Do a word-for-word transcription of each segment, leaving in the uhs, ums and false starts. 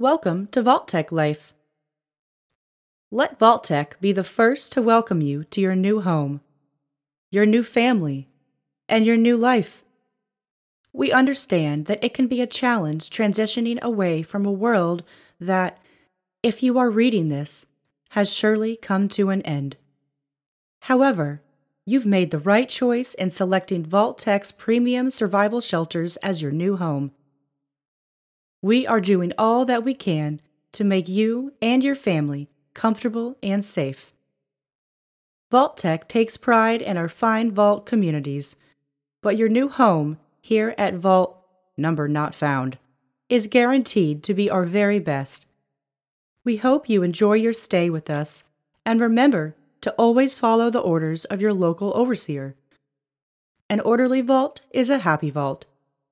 Welcome to Vault-Tec Life. Let Vault-Tec be the first to welcome you to your new home, your new family, and your new life. We understand that it can be a challenge transitioning away from a world that, if you are reading this, has surely come to an end. However, you've made the right choice in selecting Vault-Tec's premium survival shelters as your new home. We are doing all that we can to make you and your family comfortable and safe. Vault-Tec takes pride in our fine vault communities, but your new home here at Vault, number not found, is guaranteed to be our very best. We hope you enjoy your stay with us, and remember to always follow the orders of your local overseer. An orderly vault is a happy vault.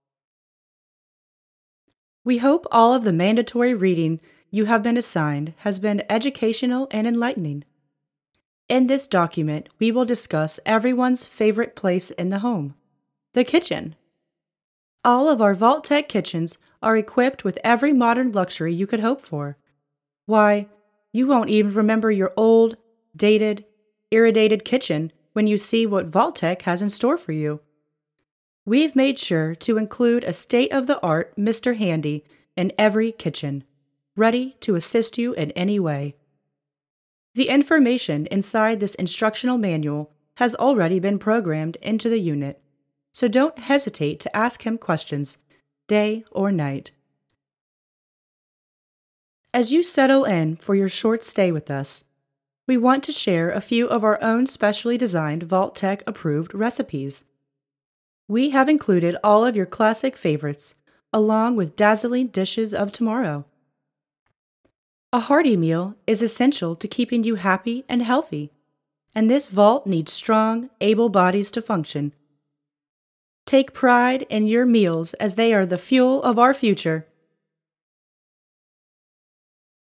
We hope all of the mandatory reading you have been assigned has been educational and enlightening. In this document, we will discuss everyone's favorite place in the home, the kitchen. All of our Vault-Tec kitchens are equipped with every modern luxury you could hope for. Why, you won't even remember your old, dated, irradiated kitchen when you see what Vault-Tec has in store for you. We've made sure to include a state-of-the-art Mister Handy in every kitchen, ready to assist you in any way. The information inside this instructional manual has already been programmed into the unit, so don't hesitate to ask him questions, day or night. As you settle in for your short stay with us, we want to share a few of our own specially designed Vault-Tec approved recipes. We have included all of your classic favorites, along with dazzling dishes of tomorrow. A hearty meal is essential to keeping you happy and healthy, and this vault needs strong, able bodies to function. Take pride in your meals as they are the fuel of our future.